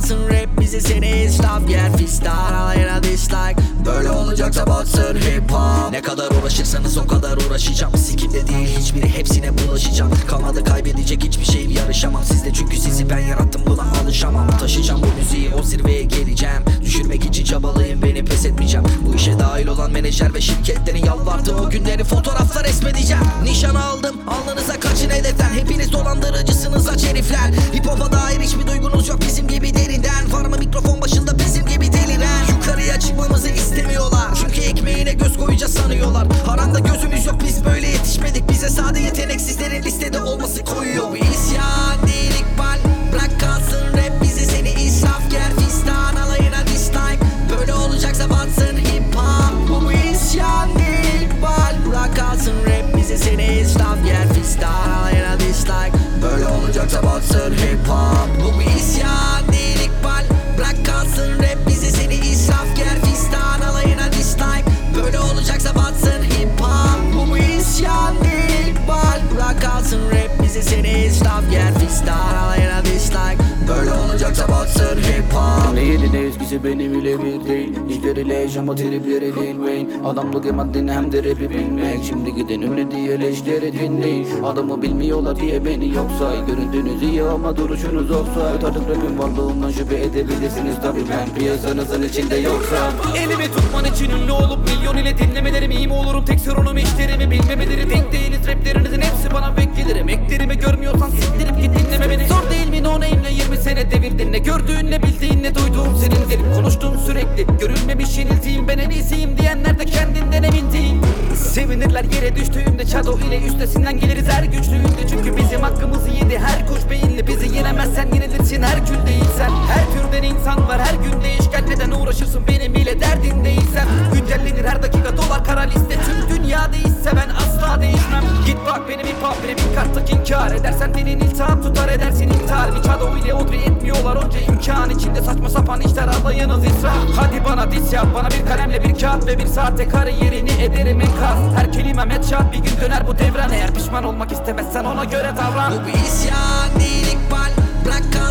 kalsın rap bize seni israf yer fistan alayına dislike. Böyle olacaksa batsın hip hop. Ne kadar uğraşırsanız o kadar uğraşacağım. Sikimde değil hiçbiri, hepsine bulaşacağım. Kalmadı kaybedecek hiçbir şeyim, yarışamam sizde çünkü sizi ben yarattım, buna alışamam. Taşıyacağım bu müziği, o zirveye geleceğim. Düşürmek için çabalayın beni, pes etmeyeceğim. Bu işe dahil olan menajer ve şirketlerin yalvardığı o günleri fotoğrafla resmedeceğim. Nişan aldım, alnınıza kaçın hedeften. Hepiniz dolandırıcısınız aç herifler. Hip hop'a dair hiçbir duygunuz yok bizim gibi derinden. Var mı mikrofon başında bizim gibi deliren? Yukarıya çıkmamızı istemiyorlar çünkü ekmeğine göz koyacağız sanıyorlar. Haramda gözümüz yok, biz böyle yetişmedik. Bize sade yeteneksizlerin listede olması koyuyor. Bu isyan değil ikbal, bırak kalsın rap bize seni israf yer fistan alayına dislike. Böyle olacaksa batsın hip hop. Bu isyan değil ikbal, bırak kalsın rap bize seni israf yer fistan alayına dislike. Böyle olacaksa batsın hip hop. Bu isyan değil ikbal, bırak kalsın rap bize seni israf yer fistan alayına dislike. Böyle olacaksa batsın hip hop. Bu isyan değil ikbal, bırak kalsın rap bize seni israf yer fistan alayına dislike. Böyle olacaksa batsın hip hop. Ne yerine eskisi benim ile bir değil. İşleriyle yaşama tripleri değil Wayne. Adamlık hem haddini hem de rapi bilmek. Şimdi gidin ünlü diye leşleri dinleyin. Adamı bilmiyorlar diye beni yok say. Göründüğünüz iyi ama duruşunuz offside. Artık rapin varlığından şüphe edebilirsiniz tabi ben piyasanızın içinde yoksa. Elimi tutman için ünlü olup milyon ile dinlemelerim iyi mi olurum? Tek sorunum işlerimi bilmemeleri. Tek değiliz raplerinizin hepsi bana beklenir. Emeklerimi görmüyorsan siktirip git dinleme beni. Zor değil mi no name'le 20 sene devirdin? Ne gördüğün ne bildiğin ne duyduğum senin derim. Konuştuğun sürekli görülmemiş yenildiğim, ben en iyisiyim diyenler de kendinden emin değil. Sevinirler yere düştüğümde Çado ile üstesinden geliriz her güçlüğünde. Çünkü bizim hakkımızı yedi her kuş beyinli. Bizi yenemezsen yenilirsin her kül değilsen. Her türden insan var her gün değişken. Neden uğraşırsın benim ile derdin değilsen? Güncellenir her dakika dolar kara liste. Tüm dünya değişse ben asla değişmem. Git bak benim hip hop rap'in kartlık inkar edersen dilin iltihap tutar edersin intihar. Bir Çado ile Audrey etmiyorlar onca imkan içinde saçma sapan işler alayınız israf. Hadi bana diss yap, bana bir kalemle bir kağıt ve bir saate kariyerini ederim enkaz. Her kelimem headshot, bir gün döner bu devran. Eğer pişman olmak istemezsen ona göre davran. Bu bir isyan değil ikbal, bırak